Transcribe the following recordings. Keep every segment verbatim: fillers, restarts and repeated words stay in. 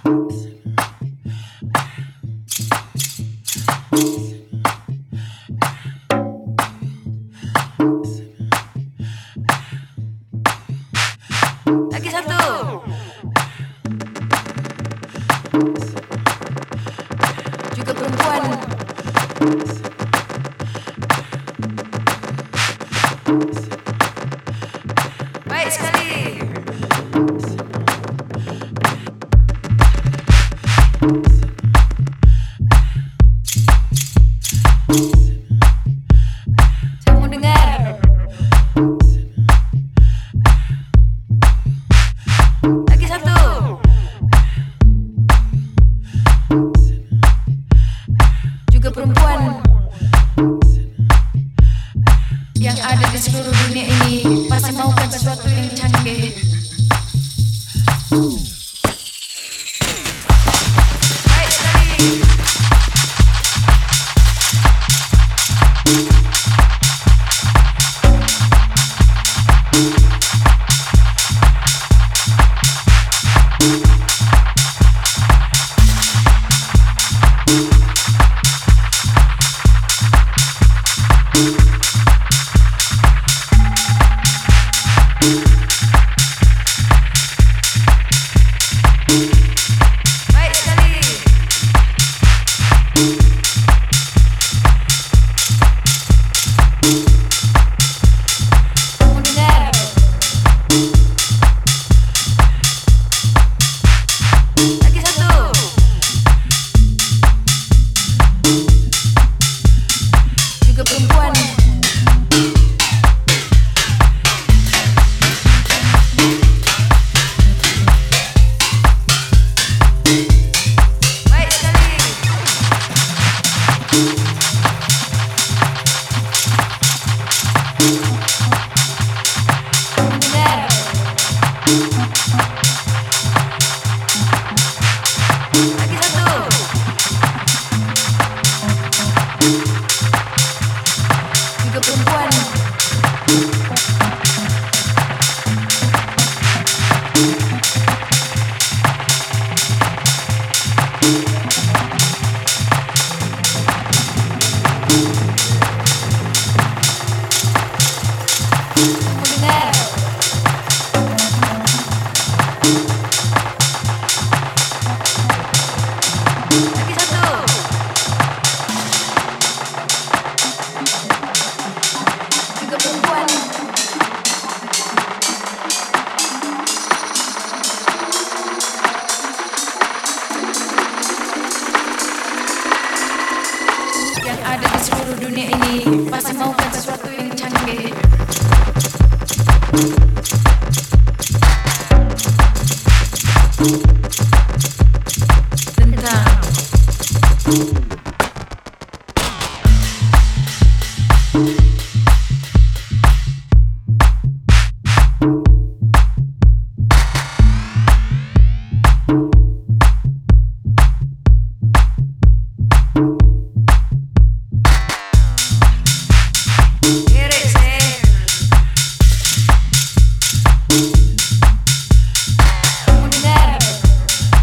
Lagi satu. Juga perempuan. Baik sekali. Saya mau dengar. Lagi satu. Juga perempuan yang ada di seluruh dunia ini pasti maukan sesuatu yang canggih. Baik sekali. Baik sekali. Mau dengar. Lagi satu. Juga perempuan. Baik sekali. Benar. Lagi satu. Juga perempuan. Mau dengar. Lagi satu. Juga perempuan. Yang ada di seluruh dunia ini pasti maukan sesuatu yang canggih. Tentang Erik sih. Mau dengar.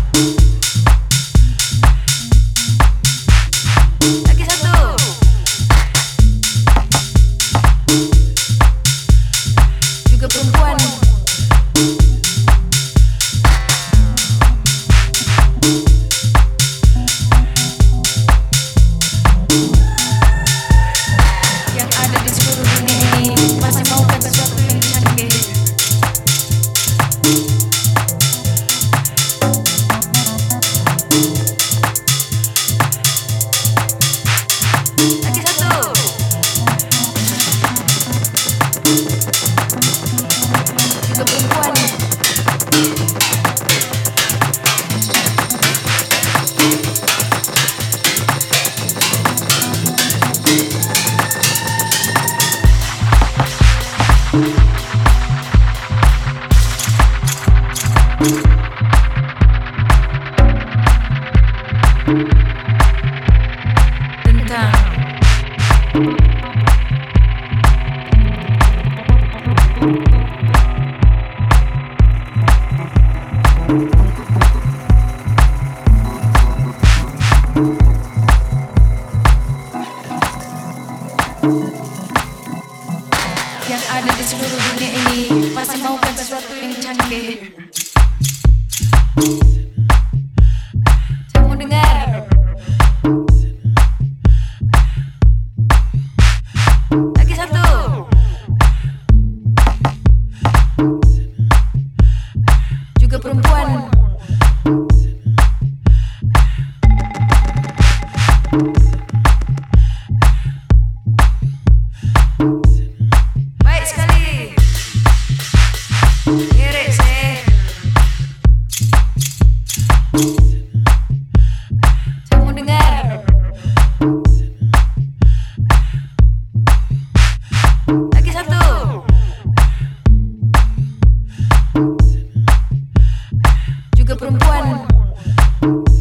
perempuan. Baik sekali. Irit sih. Saya mau dengar. Lagi satu. Juga perempuan.